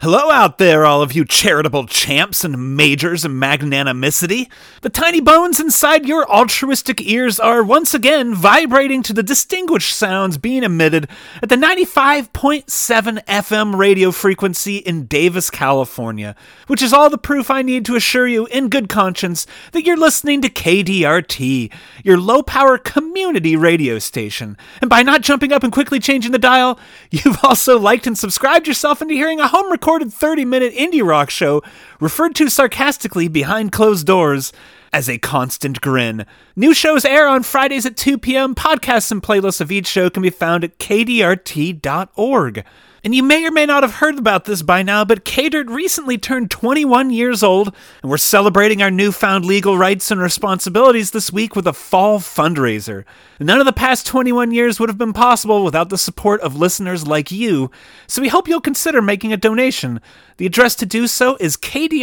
Hello out there, all of you charitable champs and majors of magnanimity. The tiny bones inside your altruistic ears are once again vibrating to the distinguished sounds being emitted at the 95.7 FM radio frequency in Davis, California, which is all the proof I need to assure you in good conscience that you're listening to KDRT, your low-power community radio station. And by not jumping up and quickly changing the dial, you've also liked and subscribed yourself into hearing a home-recorded 30-minute indie rock show referred to sarcastically behind closed doors as a constant grin. New shows air on Fridays at 2 p.m. Podcasts and playlists of each show can be found at kdrt.org. And you may or may not have heard about this by now, but KDRT recently turned 21 years old, and we're celebrating our newfound legal rights and responsibilities this week with a fall fundraiser. None of the past 21 years would have been possible without the support of listeners like you, so we hope you'll consider making a donation. The address to do so is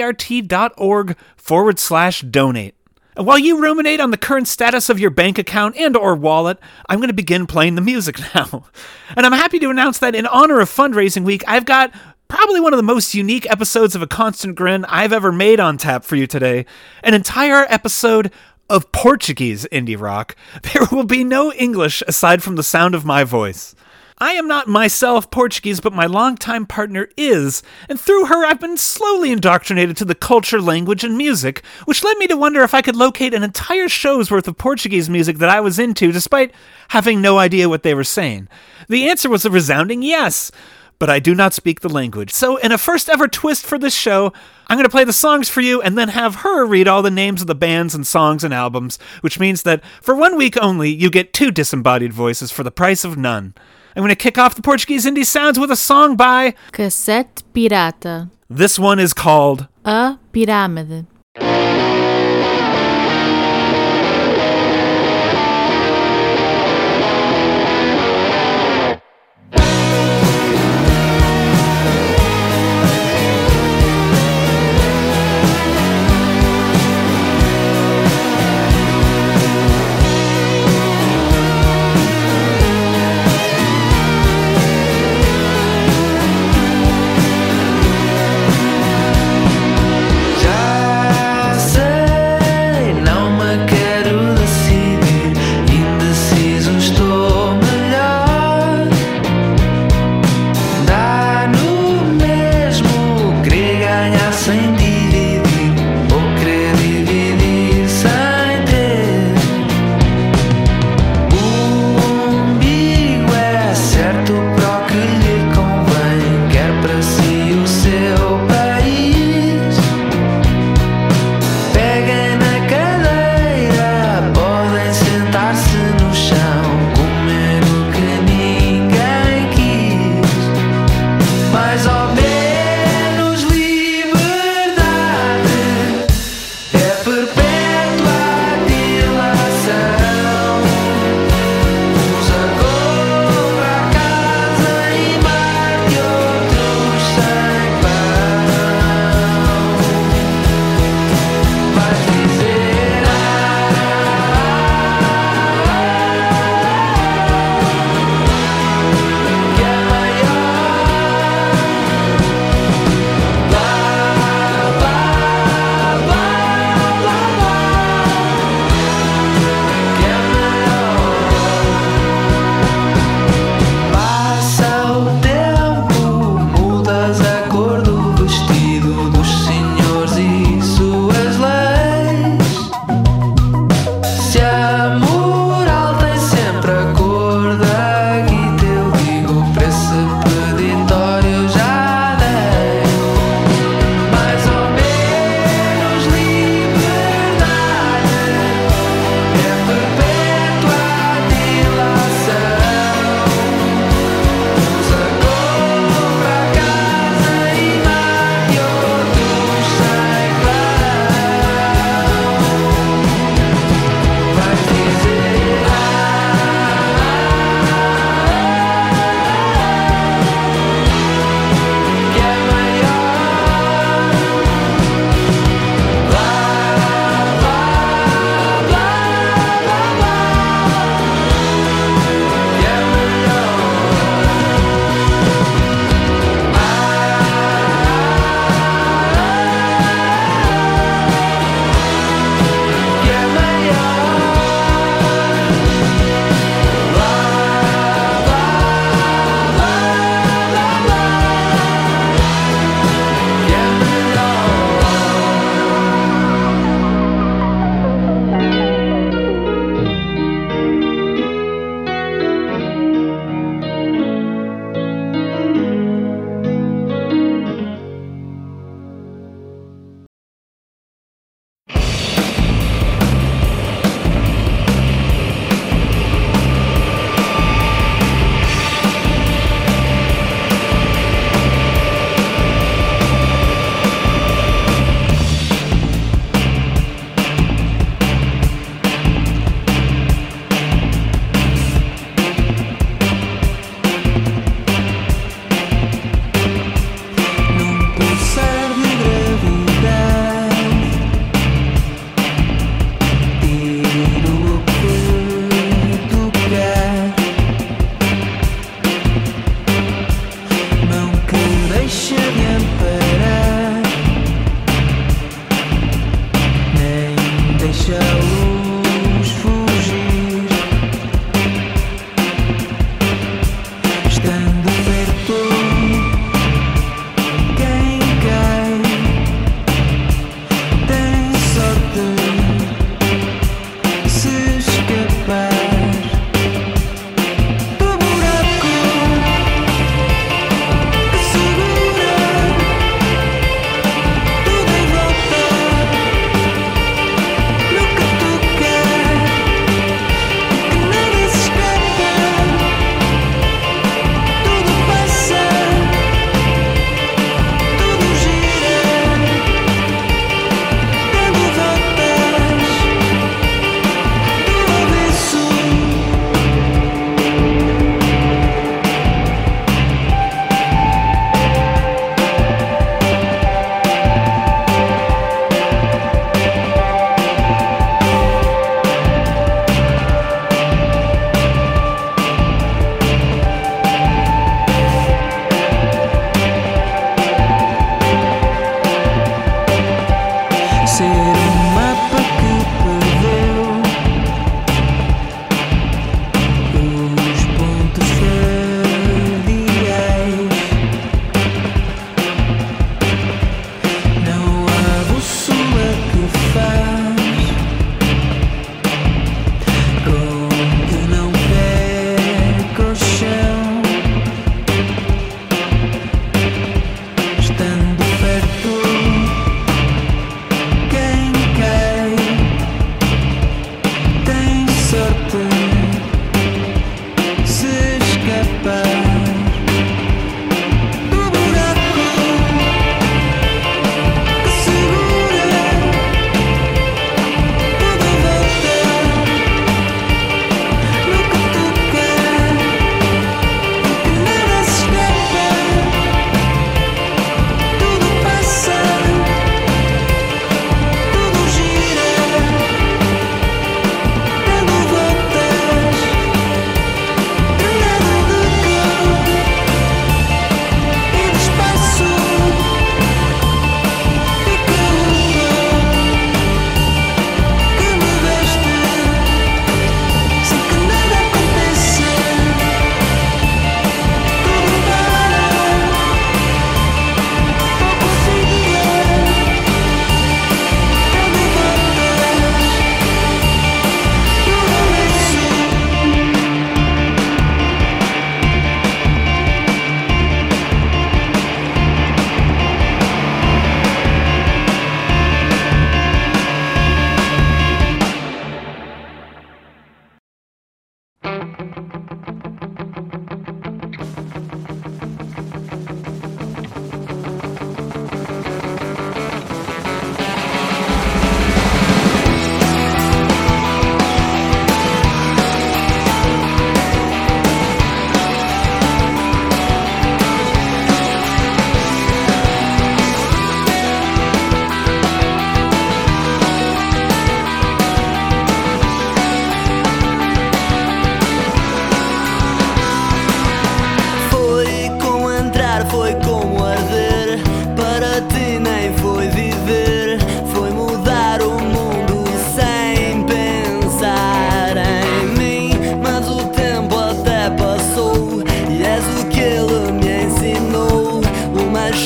kdrt.org/donate. And while you ruminate on the current status of your bank account and or wallet, I'm going to begin playing the music now. And I'm happy to announce that in honor of fundraising week, I've got probably one of the most unique episodes of A Constant Grin I've ever made on tap for you today. An entire episode of Portuguese indie rock. There will be no English aside from the sound of my voice. I am not myself Portuguese, but my longtime partner is, and through her I've been slowly indoctrinated to the culture, language, and music, which led me to wonder if I could locate an entire show's worth of Portuguese music that I was into, despite having no idea what they were saying. The answer was a resounding yes, but I do not speak the language. So in a first ever twist for this show, I'm going to play the songs for you and then have her read all the names of the bands and songs and albums, which means that for 1 week only, you get 2 disembodied voices for the price of none. I'm going to kick off the Portuguese indie sounds with a song by Cassete Pirata. This one is called A Pirâmide. Já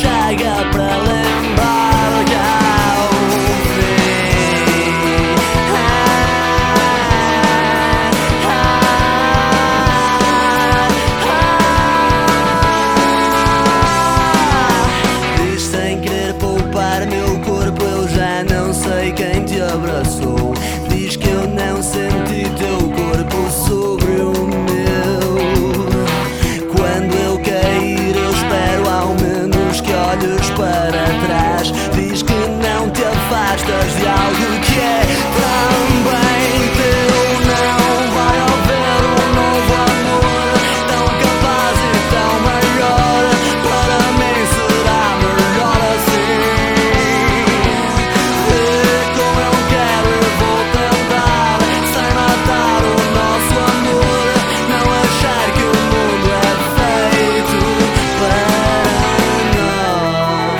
chaga para lembrar que há Diz sem querer poupar meu corpo, eu já não sei quem te abraçou. Diz que eu não senti teu corpo sobre o meu. Quando eu cair eu espero ao menos que olhes para trás. Diz que não te afastas de algo que é também teu. Não vai haver um novo amor tão capaz e tão maior. Para mim será melhor assim. Vê como eu quero e vou tentar, sem matar o nosso amor. Não achar que o mundo é feito para nós.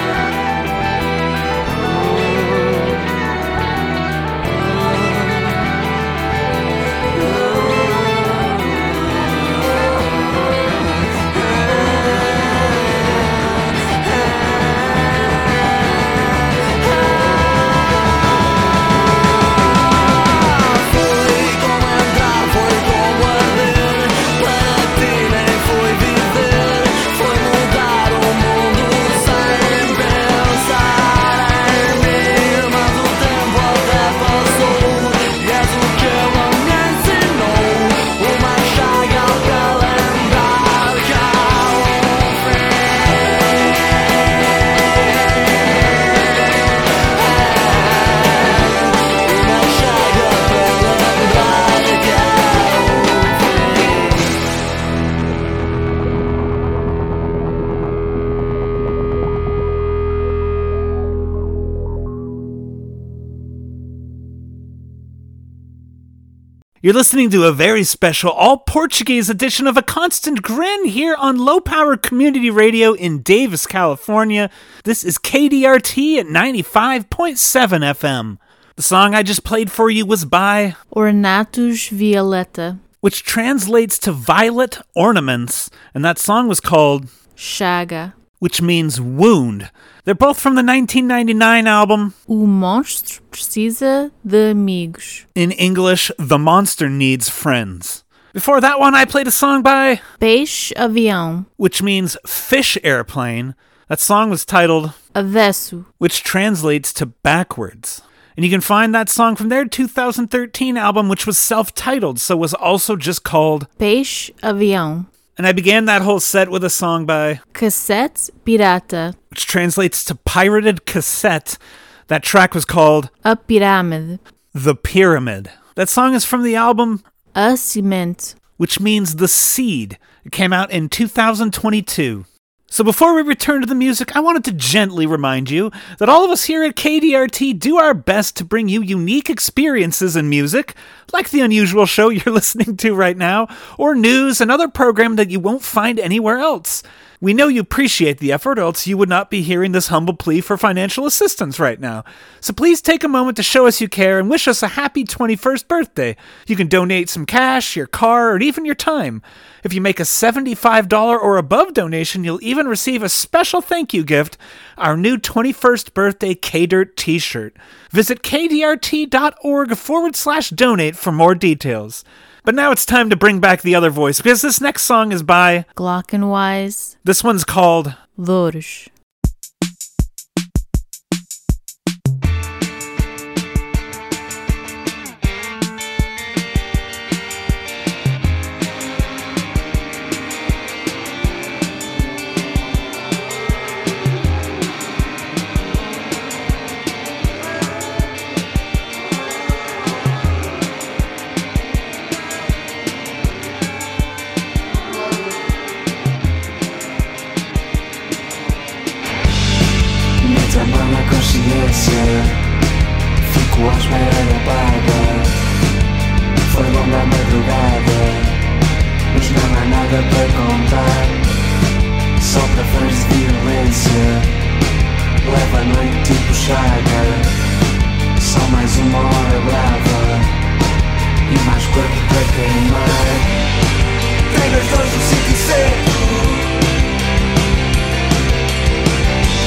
Foi como entrar, foi como arder. Para ti nem foi viver, foi mudar o mundo sem pensar em mim. Mas o tempo até passou e és o que ela me ensinou. Uma chaga para lembrar que há fim. Uma chaga para lembrar que há You're listening to a very special all-Portuguese edition of A Constant Grin here on Low Power Community Radio in Davis, California. This is KDRT at 95.7 FM. The song I just played for you was by, Ornatos Violeta. which translates to Violet Ornaments, and that song was called, Chaga. which means wound. They're both from the 1999 album, O monstro precisa de amigos. in English, The Monster Needs Friends. Before that one, I played a song by, Peixe avião. which means fish airplane. That song was titled, Avesso. which translates to backwards. And you can find that song from their 2013 album, which was self-titled, so was also just called. Peixe avião. And I began that whole set with a song by, Cassete pirata. which translates to pirated cassette. That track was called A pirâmide. The Pyramid. That song is from the album, A semente. which means the seed. It came out in 2022. So before we return to the music, I wanted to gently remind you that all of us here at KDRT do our best to bring you unique experiences in music, like the unusual show you're listening to right now, or news and other program that you won't find anywhere else. We know you appreciate the effort, or else you would not be hearing this humble plea for financial assistance right now. So please take a moment to show us you care and wish us a happy 21st birthday. You can donate some cash, your car, or even your time. If you make a $75 or above donation, you'll even receive a special thank you gift, our new 21st birthday K-Dirt t-shirt. Visit kdrt.org/donate for more details. But now it's time to bring back the other voice, because this next song is by, Glockenwise. this one's called Louros. Fico à espera da paga. Foi longa a madrugada, mas não há nada para contar. Só para fãs de violência, leva a noite tipo chaga. Só mais uma hora brava e mais corpo para queimar. Tem as dores no sítio certo.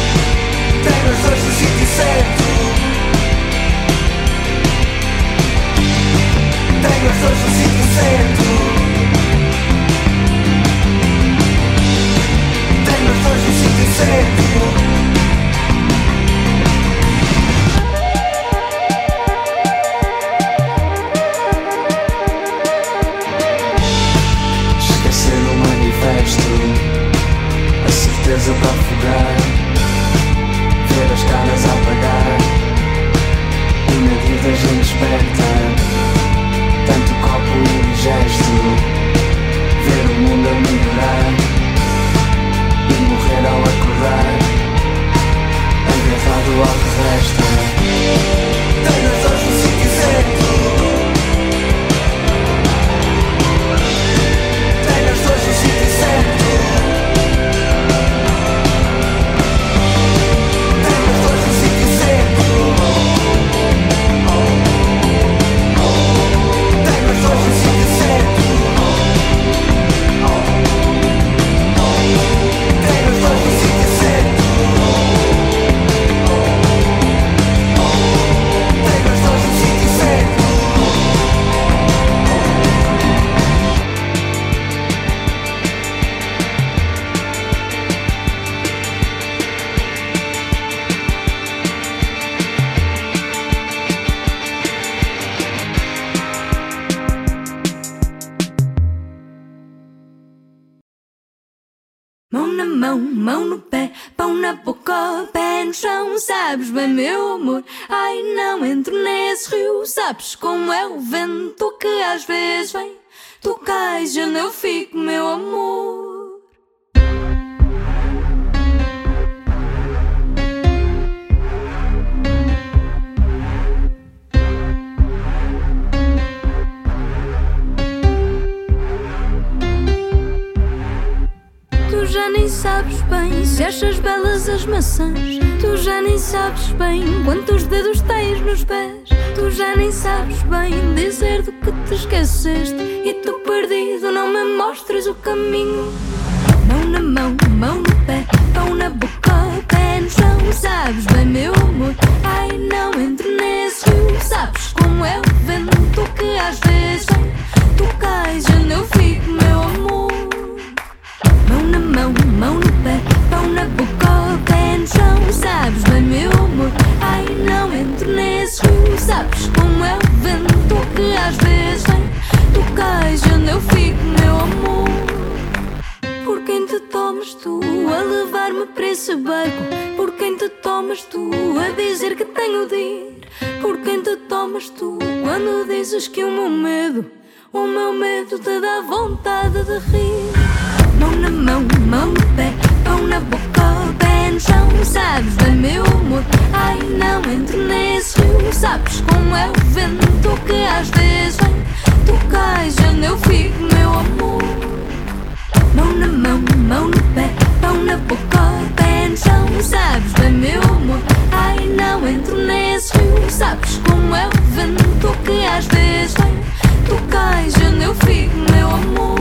tudo ao que resta. Tenho as dores no sítio certo. Tenho as dores no sítio certo. Tenho as dores no sítio certo. Tenho as dores no sítio certo. Tenho as dores no sítio certo. Tenho as dores no sítio certo. Mão na mão, mão no pé, pão na boca, pé no chão. Sabes bem, meu amor, ai não entro nesse rio. Sabes como é o vento que às vezes vem. Tu cais e eu fico, meu amor. Tu já nem sabes bem se achas belas as maçãs. Tu já nem sabes bem quantos dedos tens nos pés. Tu já nem sabes bem dizer do que te esqueceste. E tu perdido não me mostres o caminho. Mão na mão, mão no pé, pão na boca, pé no chão. Sabes bem, meu amor, ai não entro nesse rio. Sabes como é o vento que às vezes vem. Tu cais e eu fico, meu amor. Mão na mão, mão no pé, pão na boca, pé no chão. Sabes bem, meu amor, ai não entro nesse rio. Sabes como é o vento que às vezes vem. Tu cais e eu fico, meu amor. Por quem te tomas tu a levar-me para esse barco? Por quem te tomas tu a dizer que tenho de ir? Por quem te tomas tu quando dizes que o meu medo te dá vontade de rir? Mão na mão, mão no pé, pão na boca, pé no chão. Sabes bem, meu amor, ai não entro nesse rio. Sabes como é o vento que às vezes vem. Tu cais e eu fico, meu amor. Mão na mão, mão no pé, pão na boca, pé no chão. Sabes bem, meu amor, ai não entro nesse rio. Sabes como é o vento que às vezes vem. Tu cais e eu fico, meu amor.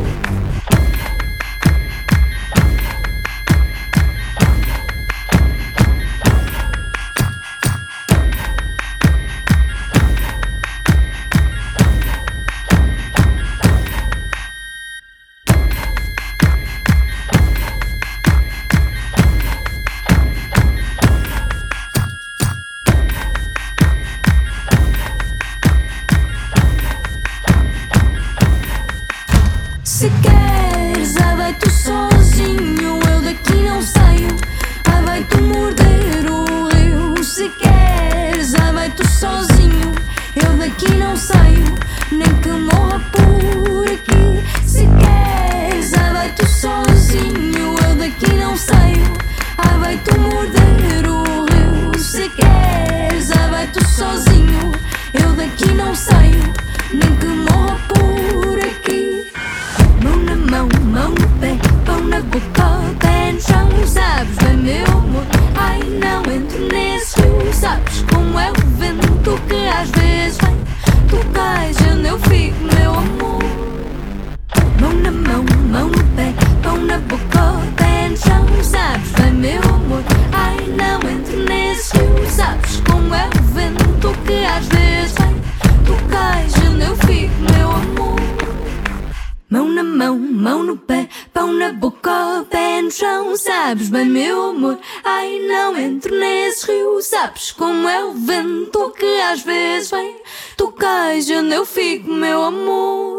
Se queres, ah vai tu sozinho, eu daqui não saio. Ah vai tu morder o rio. Se queres, ah vai tu sozinho, eu daqui não saio, nem que morra por aqui. Se queres, ah vai tu sozinho, eu daqui não saio. Ah vai tu morder o rio. Se queres, ah vai tu sozinho, eu daqui não saio, nem que morra por aqui. Mão na mão, mão no pé, pão na boca, pé no chão. Sabes bem, meu amor, ai não entro nesse rio. Sabes como é o vento que às vezes vem. Tu cais e eu fico, meu amor. Mão na mão, mão no pé, pão na boca, pé no chão. Sabes bem, meu amor, ai não entro nesse rio. Sabes como é o vento que às vezes vem. Tu cais e eu fico, meu amor. Mão na mão, mão no pé, pão na boca, pé no chão. Sabes bem, meu amor, ai não entro nesse rio. Sabes como é o vento que às vezes vem. Tu cais e eu fico, meu amor.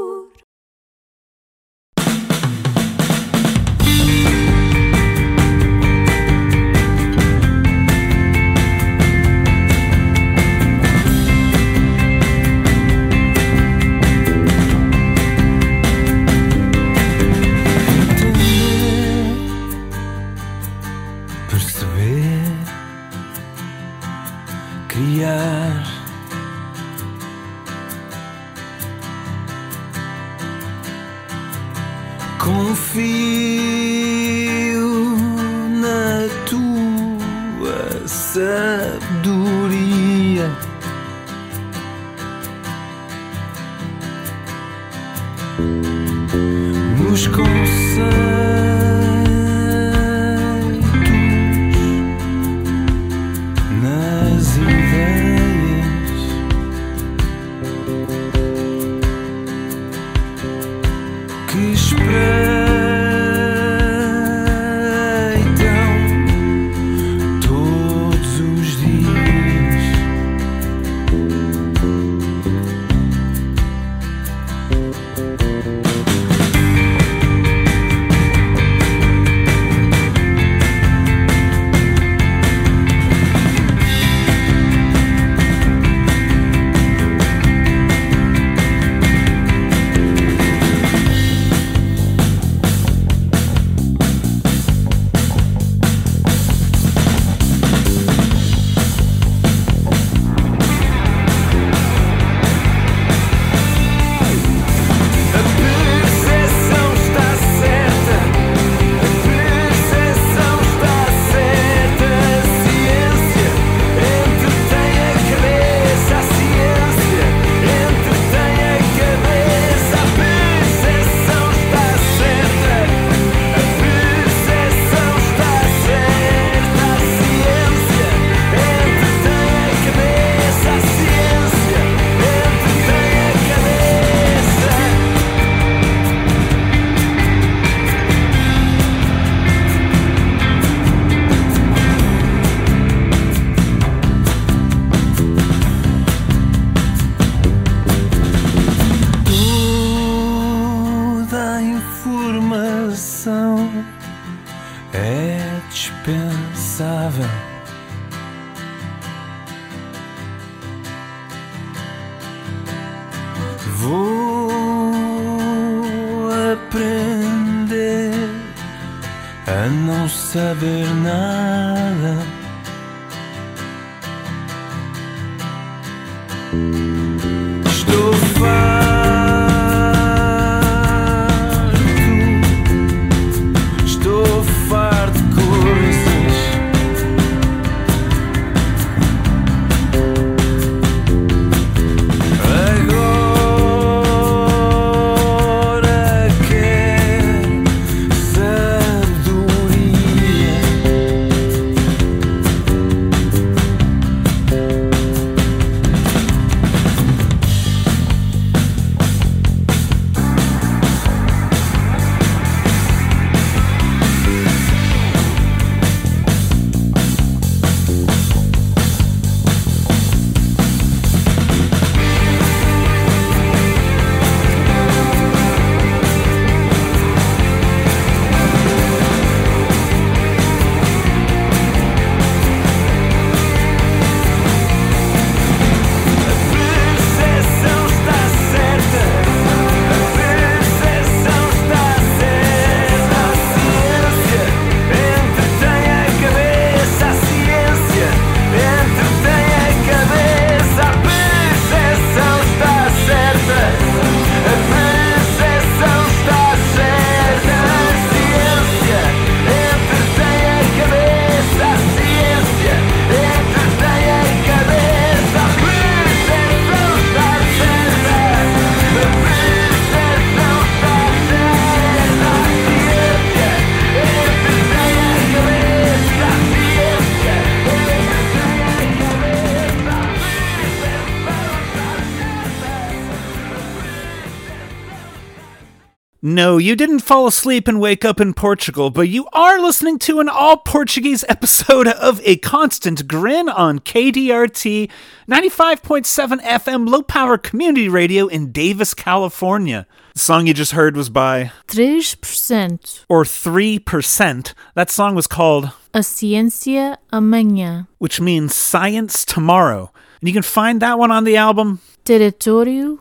criar. Confio na tua sabedoria. Nos conceitos, nas ideias, que espreitam todos os dias. É dispensável. Vou aprender a não saber nada. Estou farto de coisas. Agora quero sabedoria. No, you didn't fall asleep and wake up in Portugal, but you are listening to an all-Portuguese episode of A Constant Grin on KDRT 95.7 FM low-power community radio in Davis, California. The song you just heard was by 3%. Or 3%. That song was called A Ciência Amanhã, which means Science Tomorrow. And you can find that one on the album Território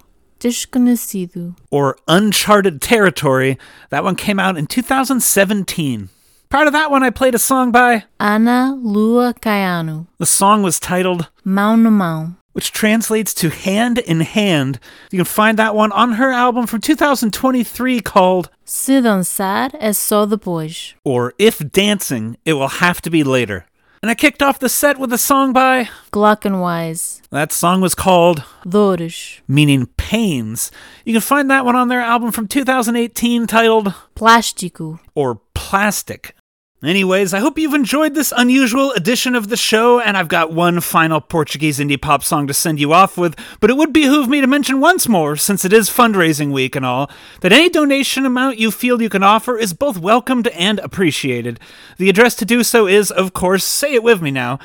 Desconhecido, or Uncharted Territory. That one came out in 2017. Prior to that one, I played a song by Ana Lua Caiano, The song was titled Mão no Mão. which translates to Hand in Hand. You can find that one on her album from 2023 called Se dançar é só depois. Or If Dancing, It Will Have to Be Later. And I kicked off the set with a song by Glockenwise, that song was called Dores, meaning Pains. You can find that one on their album from 2018 titled Plástico. or Plastic. Anyways, I hope you've enjoyed this unusual edition of the show, and I've got one final Portuguese indie pop song to send you off with, but it would behoove me to mention once more, since it is fundraising week and all, that any donation amount you feel you can offer is both welcomed and appreciated. The address to do so is, of course, say it with me now,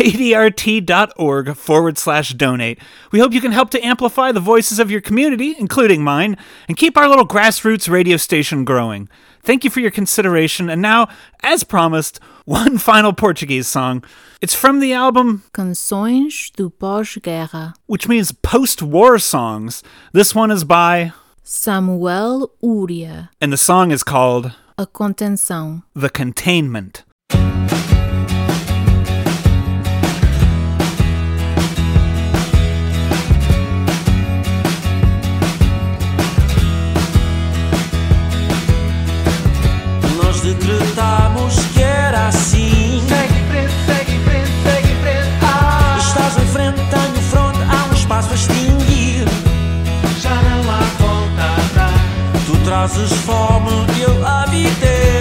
kdrt.org/donate. We hope you can help to amplify the voices of your community, including mine, and keep our little grassroots radio station growing. Thank you for your consideration, and now, as promised, one final Portuguese song. It's from the album, Canções do Pós-Guerra. which means post-war songs. This one is by, Samuel Uria. and the song is called A Contenção. The Containment. Nós decretamos que era assim. Segue em frente, segue em frente, segue em frente. Ah, Estás em frente, tenho fronte, há um espaço a extinguir. já não há volta a dar. Tu trazes fome, eu avidez.